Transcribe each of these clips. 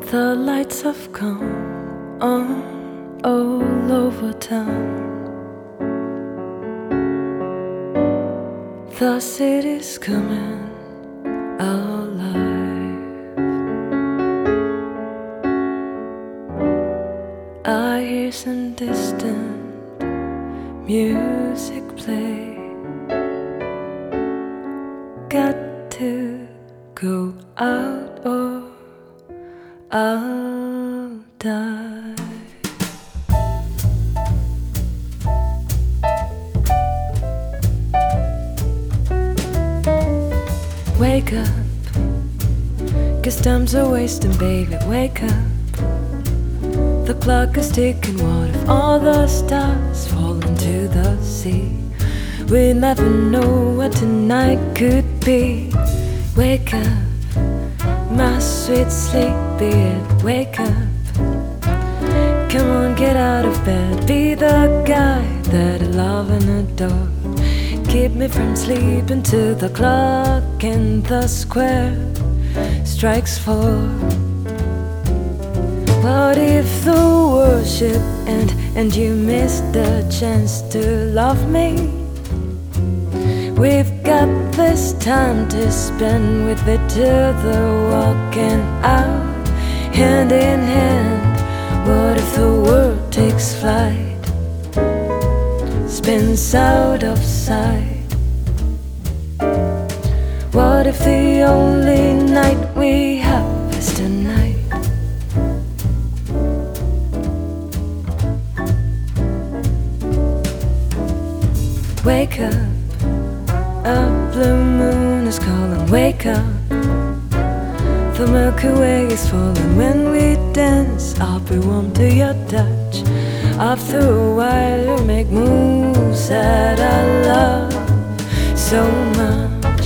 The lights have come on all over town. The city's coming alive. I hear some distant music play. Got to go out or I'll die. Wake up, 'cause time's a wasting, baby, wake up. The clock is ticking, what if all the stars fall into the sea? We never know what tonight could be. Wake up, my sweet sleepyhead, wake up. Come on, get out of bed, be the guy that I love and adore. Keep me from sleeping till the clock in the square strikes 4. What if the world should end and you missed the chance to love me? We've got this time to spend with each other, walking out hand in hand. What if the world takes flight, spins out of sight? What if the only night we have is tonight? Wake up, a blue moon is calling, wake up. The Milky Way is falling. When we dance, I'll be warm to your touch. After a while you make moves that I love so much.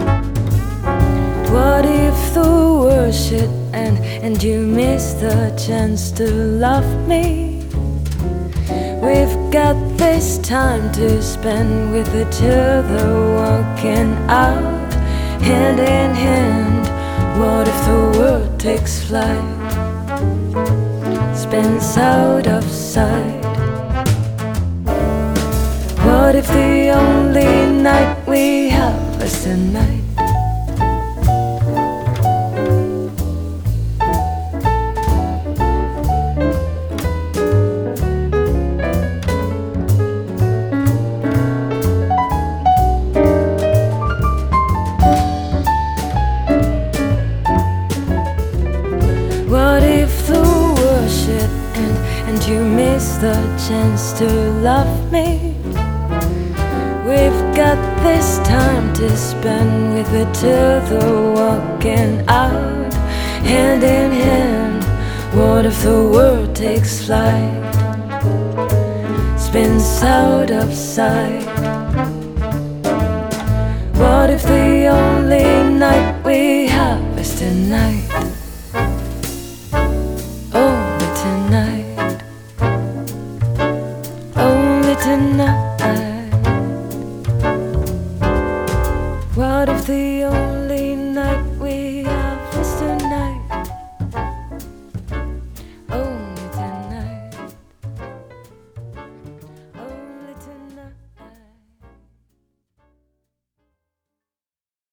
What if the world should end and you miss the chance to love me? We've got this time to spend with each other, walking out hand in hand. What if the world takes flight, spins out of sight? What if the only night we have is tonight? What if the world should end and you miss the chance to love me? We've got this time to spend with each other, walking out hand in hand. What if the world takes flight, spins out of sight? What if the only night we have is tonight? Only tonight, only tonight. What if the only night we